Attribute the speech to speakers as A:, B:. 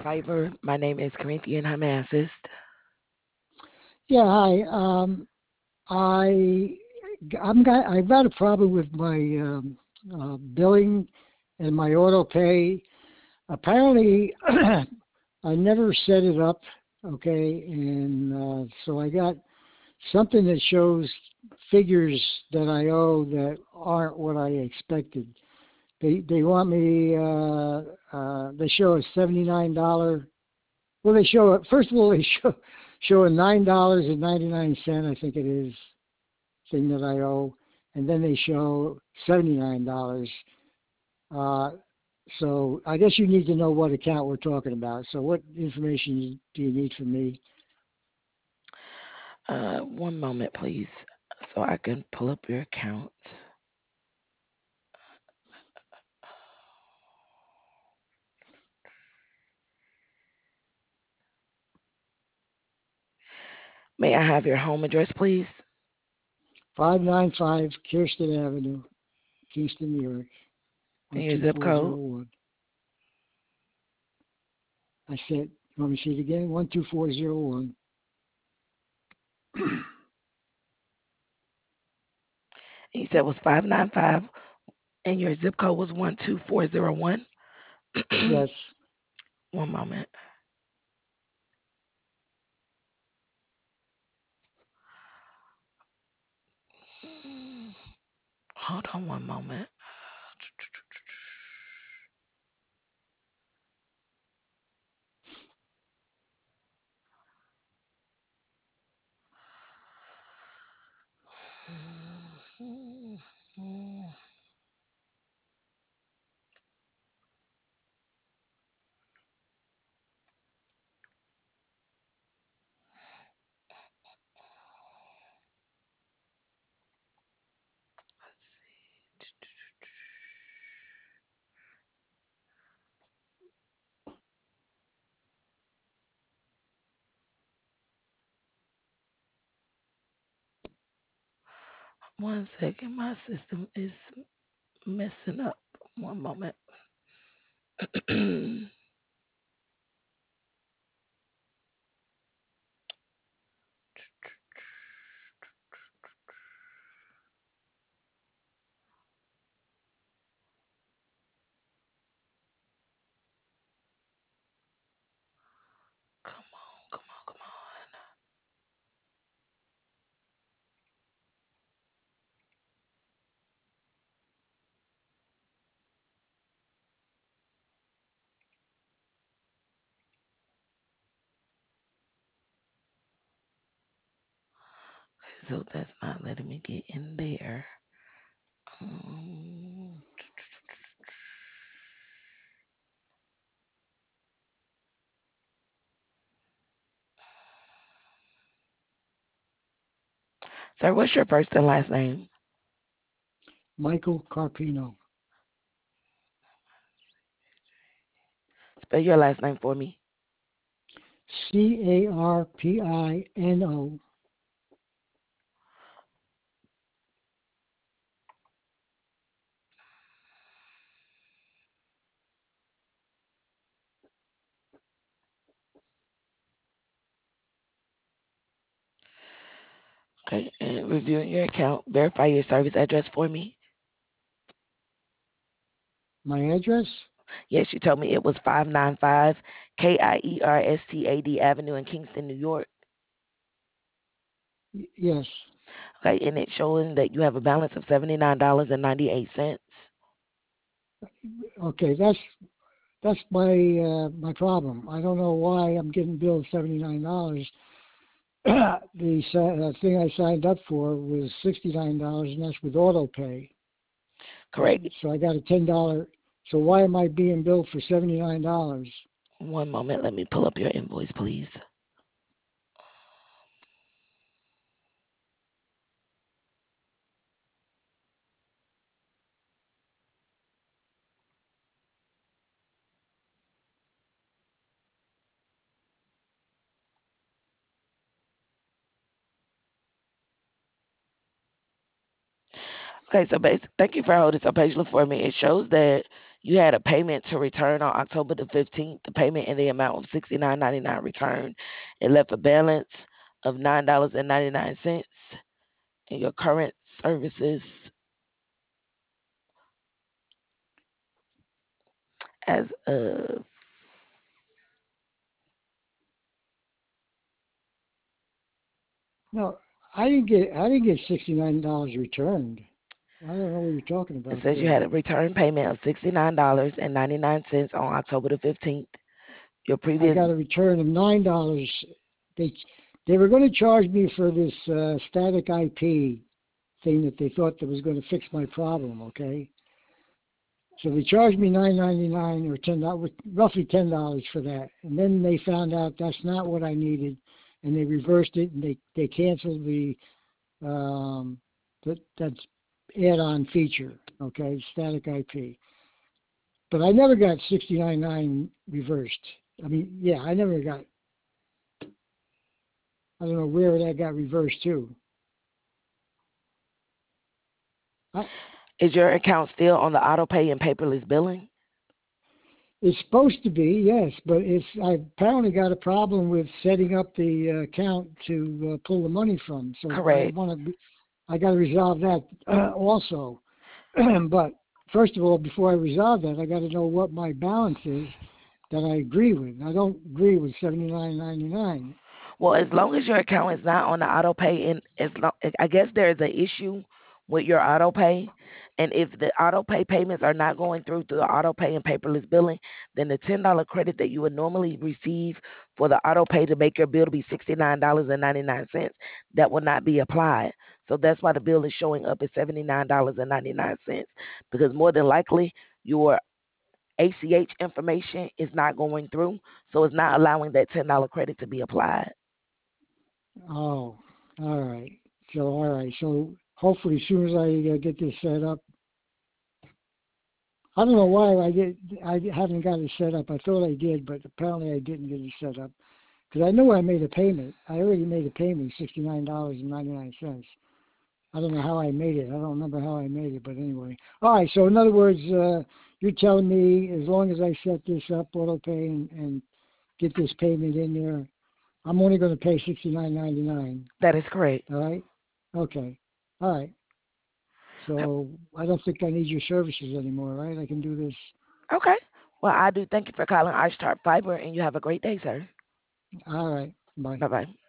A: Fiverr. My name is Corinthian. How may I assist?
B: Yeah, hi. I I've got a problem with my billing and my auto pay. Apparently, I never set it up. Okay, and so I got something that shows figures that I owe that aren't what I expected. They want me. They show a $79. Well, they show it. First of all, they show a $9.99. I think it is thing that I owe, and then they show $79. Uh, so I guess you need to know what account we're talking about. So what information do you need from me?
A: One moment, please, so I can pull up your account. May I have your home address, please?
B: 595 Kirsten Avenue, Kingston, New York,
A: And your zip code?
B: 12401. I said, you want me to see it again? 12401.
A: And you said it was 595, and your zip code was 12401.
B: Yes.
A: One moment. Hold on one moment. Let's see. One second, my system is messing up. One moment. Come on, come on, come on. So that's not letting me get in there. Um, Sir, what's your first and last name?
B: Michael Carpino.
A: Spell your last name for me.
B: Carpino.
A: Okay, and reviewing your account. Verify your service address for me.
B: My address?
A: Yes, you told me it was 595 Kierstad Avenue in Kingston, New York.
B: Yes.
A: Okay, and it's showing that you have a balance of $79.98.
B: Okay, that's my problem. I don't know why I'm getting billed $79. The thing I signed up for was $69, and that's with auto pay.
A: Correct.
B: So I got a $10. So why am I being billed for $79?
A: One moment, let me pull up your invoice, please. Okay, so thank you for holding so patiently for me. It shows that You had a payment to return on October the 15th. The payment in the amount of $69.99 returned. It left a balance of $9.99. And your current services as of
B: No, I didn't get $69 returned. I don't know what you're talking
A: it
B: about
A: says you
B: there.
A: had a return payment of $69.99 on October the 15th. Your
B: I
A: previous
B: got a return of $9. They they were going to charge me for this static IP thing that they thought that was going to fix my problem. Okay, so they charged me $9.99 or $10, roughly $10 for that, and then they found out that's not what I needed, and they reversed it and they canceled the that add-on feature. Okay, static IP. But I never got 69.9 reversed. I mean, yeah, I never got. I don't know where that got reversed to. I,
A: is your account still on the auto pay and paperless billing?
B: it's supposed to be, yes, but I apparently got a problem with setting up the account to pull the money from. So
A: Correct.
B: I got to resolve that also. But first of all, before I resolve that, I got to know what my balance is that I agree with. I don't agree with 79.99.
A: Well, as long as your account is not on the auto pay, and as long, I guess there is an issue with your auto pay, and if the auto pay payments are not going through the auto pay and paperless billing, then the $10 credit that you would normally receive for the auto pay to make your bill to be $69.99, that will not be applied. So that's why the bill is showing up at $79.99, because more than likely your ACH information is not going through, so it's not allowing that $10 credit to be applied.
B: Oh, all right. So hopefully, as soon as I get this set up, I don't know why I haven't got it set up. I thought I did, but apparently I didn't get it set up because I know I made a payment. I already made a payment, $69.99. I don't know how I made it. I don't remember how I made it, but anyway. All right. So in other words, you're telling me as long as I set this up, auto pay, and get this payment in there, I'm only going to pay $69.99.
A: That is correct.
B: All right. Okay. All right. So I don't think I need your services anymore, right? I can do this.
A: Okay. Well, I do thank you for calling iStart Fiber, and you have a great day, sir.
B: All right. Bye.
A: Bye bye.